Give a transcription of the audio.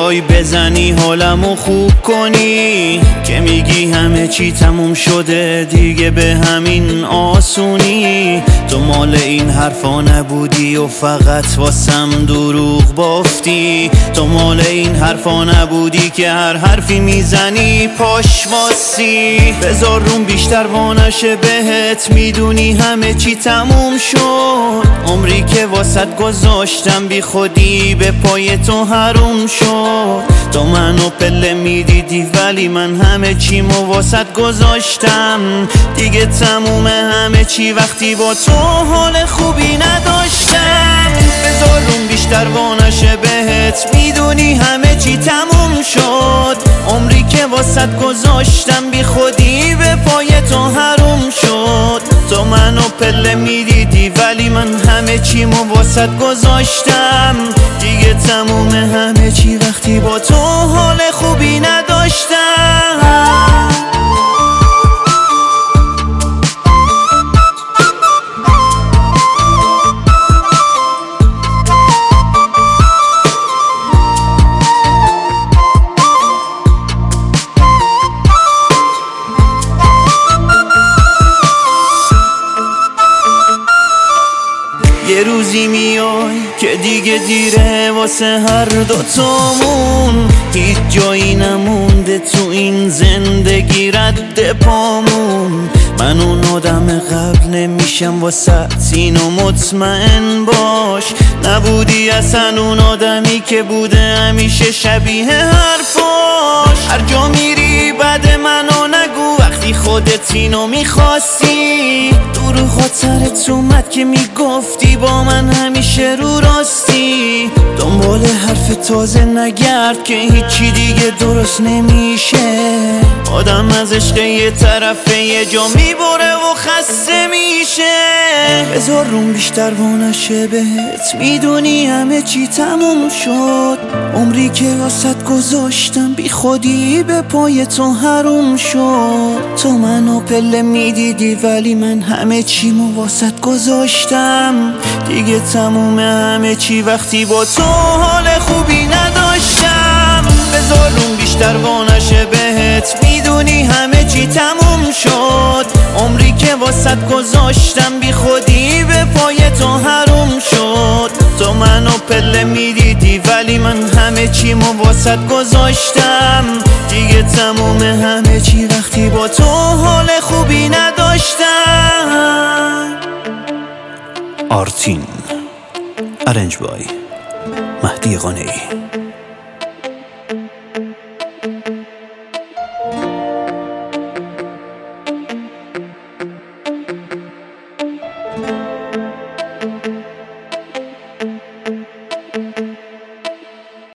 بیای بزنی حالمو خوب کنی، که میگی همه چی تموم شده دیگه به همین آسونی. تو مال این حرفا نبودی و فقط واسم دروغ بافتی. تو مال این حرفا نبودی که هر حرفی میزنی پاش واسی. بذار روم بیشتر وانشه بهت، میدونی همه چی تموم شد. عمری که واسط گذاشتم بی خودی به پای تو حروم شد. تو منو پله میدیدی ولی من همه چیمو واسط گذاشتم. دیگه تموم همه چی وقتی با تو حال خوبی نداشتم. بذار روم بیشتر وانشه بهت، میدونی همه چی تموم شد. عمری که واسط گذاشتم بی خودی به پای تو حروم شد. تو منو پله میدیدی ولی من همه چیمو واسط گذاشتم. دیگه تموم همه چی وقتی با تو حال خوبی نداشتم. یه روزی میای که دیگه دیره واسه هر دوتامون. هیچ جایی نمونده تو این زندگی رد پامون. من اون آدم قبل نمیشم واسه اینو مطمئن باش. نبودی اصلا اون آدمی که بوده همیشه شبیه حرفاش. هر جا میری بعد منو نگو وقتی خودت اینو میخواستی. دورو خاطرت اومد که میگفتی با من همیشه رو راستی. دنبال حرف تازه نگرد که هیچی دیگه درست نمیشه. آدم از عشق یه طرفه یه جا میبره و خسته میشه. بذار روم بیشتر وانشه بهت، میدونی همه چی تموم شد. عمری که واسط گذاشتم بی خودی به پای تو حروم شد. تو منو پله میدیدی ولی من همه چیمو واسط گذاشتم. دیگه تموم همه چی وقتی با تو حال خوبی نداشتم. بذار روم بیشتر وانشه بهت، میدونی همه چی تموم شد. عمری که واسط گذاشتم بی خودی به پای تو حروم شد. تو منو پله میدیدی ولی من همه چیمو واسط گذاشتم. دیگه تموم همه چی وقتی با تو حال خوبی نداشتم. آرتین، ارنج بای مهدی قانعی.